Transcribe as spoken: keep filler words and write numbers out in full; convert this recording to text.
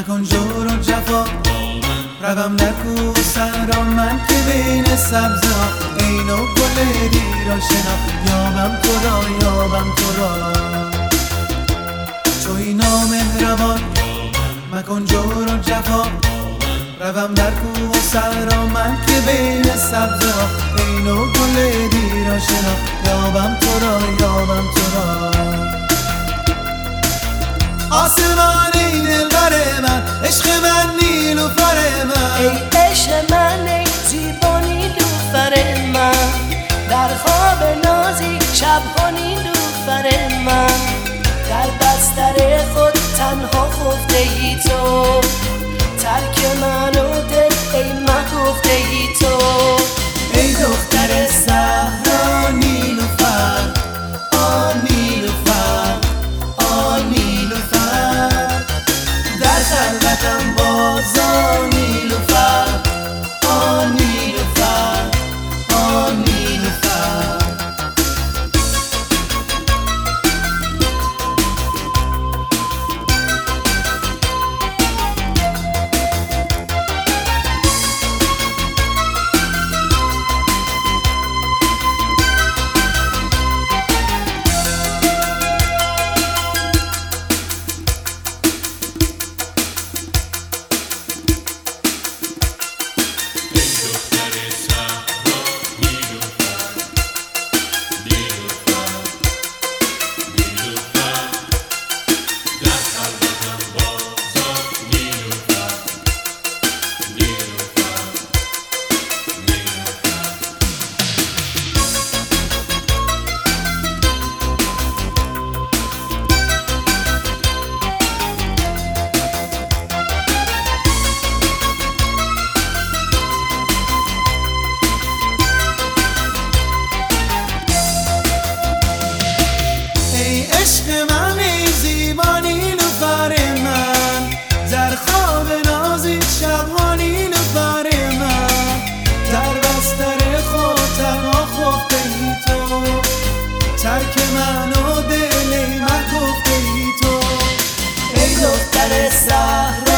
مکن جور و جفا، روم در کوه صحرا من که بین سبزه ها، عین و گل دیر آشنا، یابم تو را یابم تو را. توی نامهربان مکن جور و جفا، روم در کوه و صحرا من که بین سبزه ها، عین و گل دیر آشنا، یابم تو را یابم تو را. آسمان ای دلبر من، عشق من نیلوفر من، ای عشق من ای زیبا نیلوفر من، در خواب نازی شبها نیلوفر من، در بستر خود تنها خفته ای تو، ترک من و دل ای مگفته ای تو. ای دختر صحرا نیلوفر، آ نیلوفر آ نیلوفر، در خلوتم بازا نیلوفر، آ نیلوفر آ نیلوفر. عشق من ای زیبا نیلوفر من، در خواب نازی شبها نیلوفر من، در بستر خود تنها خفته ای تو، ترک من و دل ای مگفته ای تو. ای دختر صحرا